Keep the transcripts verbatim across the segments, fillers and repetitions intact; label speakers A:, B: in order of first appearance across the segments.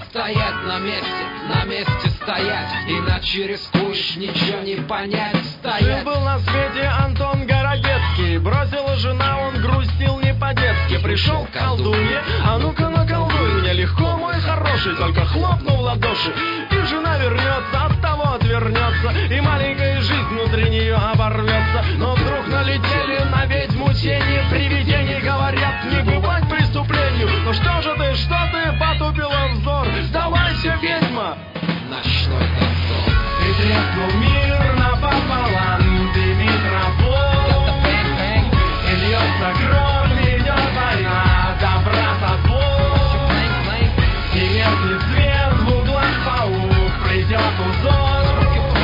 A: стоять на месте, на месте стоять, иначе рискуешь ничего не понять. Стоять.
B: Жил был на свете Антон Городецкий, бросила жена, он грустил не по-детски. Пришел к колдунье, а ну-ка наколдуй меня легко, мой хороший, только хлопнул в ладоши, и жена вернется, от того отвернется, и маленькая жизнь внутри нее оборвется. Но вдруг налетели на ведьму тени, привидений говорят, не бывать преступлению. Ну что же ты, что ты, потупила взор, сдавайся, ведьма!
A: Ночной дозор.
B: Ты треснул мир напополам, ты микрофон, и льется кровь, идет война, добра со злом. И меркнет свет в углах паук, придет узор,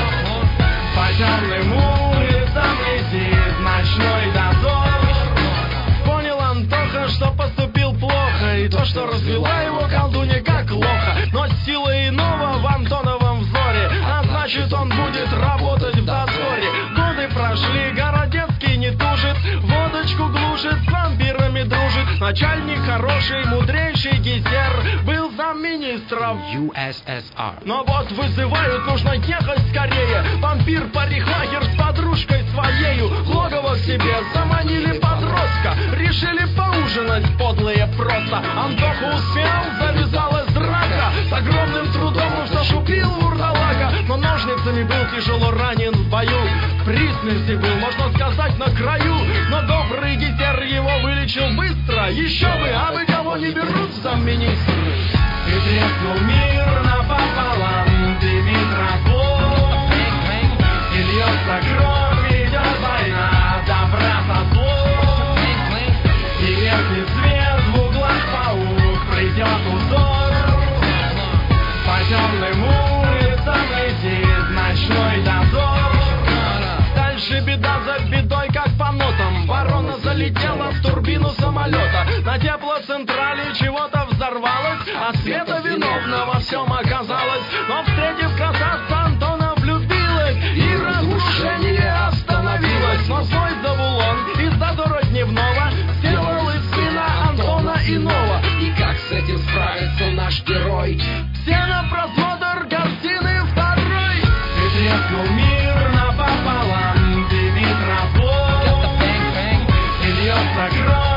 B: по темным улицам летит ночной дозор. Понял Антоха, что поступил плохо, и то, что развела его колдунья как лоха. Но сила иного в Антоновом взоре, а значит он будет работать в дозоре. Годы прошли, Городецкий не тужит, водочку глушит, с вампирами дружит. Начальник хороший, мудрейший Гитлер был замминистров
A: ю эс эс ар.
B: Но вот вызывают, нужно ехать скорее. Вампир-парикмахер с подружкой своею логово к себе заманили подростка, решили поужинать подлые просто. Антоха успел, завязалась драка, с огромным трудом он зашупил вурдалака, но ножницами был тяжело ранен в бою, при смерти был, можно сказать, на краю. Но добрый Гитлер его вылечил быстро, еще бы, а вы кого не берут в замминистры. Ты треснул мир напополам, ты микрофон, и льется кровь, идет война, добра со злом. И верхний свет в углах паук, придет узор, по темным улицам летит ночной дозор. Дальше беда за бедой, как по нотам, ворона залетела в турбину самолета, на теплоцентрале чего-то взорвалось, а Света виновна во всем оказалась. Но встретив красавца, Антона влюбилась, и разрушение остановилось. Но злой Завулон из дозора дневного сделал из сына Антона иного.
A: И как с этим справится наш герой?
B: Все на просмотр картины второй. Ты треснул мир напополам, ты микрофон, и льется кровь.